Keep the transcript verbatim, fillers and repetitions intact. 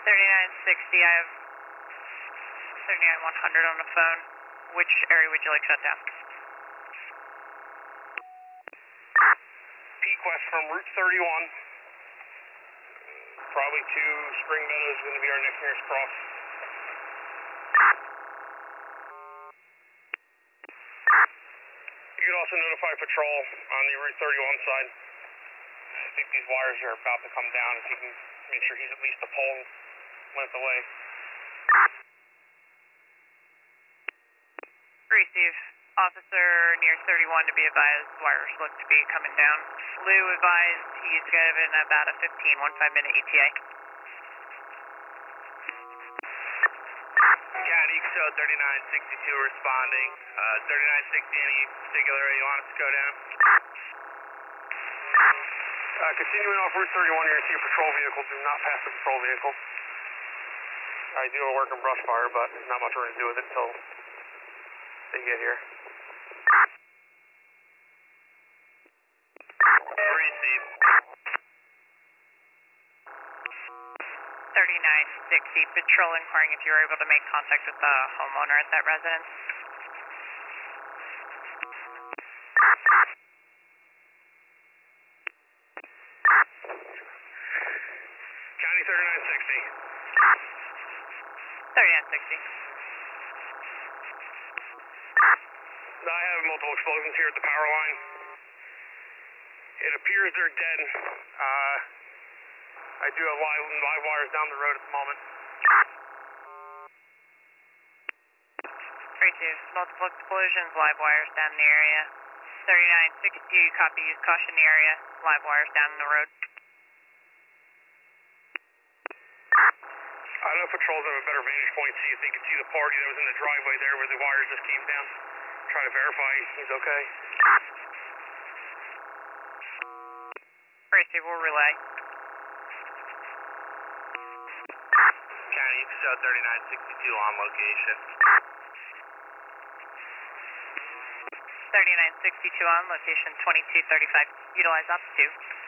thirty-nine sixty, I have thirty-nine one hundred on the phone. Which area would you like shut down? Peak West from Route thirty-one. Probably to Spring Meadows is going to be our next nearest cross. You can also notify patrol on the Route thirty-one side. I think these wires are about to come down. If you can make sure he's at least a pole length away. Receive. Officer near thirty-one to be advised, wires look to be coming down. Lou advised he's given about a fifteen, one five minute E T A. County show thirty-nine sixty-two responding. Uh, thirty-nine sixty, any particular area you want us to go down? Uh, continuing off Route thirty-one, you're going to see a patrol vehicle. Do not pass the patrol vehicle. I do a work in brush fire, but not much we're going to do with it until they get here. Receive. thirty-nine sixty, patrol inquiring if you were able to make contact with the homeowner at that residence. County thirty-nine sixty. thirty-nine sixty. I have multiple explosions here at the power line. It appears they're dead. Uh, I do have live, live wires down the road at the moment. three two, multiple explosions, live wires down in the area. thirty-nine sixty, copy, use caution in the area, live wires down in the road. I don't know if patrols have a better vantage point so you think you see the party that was in the driveway there where the wires just came down. Try to verify he's okay. Receive, we'll relay. County, you can show thirty-nine sixty-two on location. thirty-nine sixty-two on location, twenty-two thirty-five, utilize up to.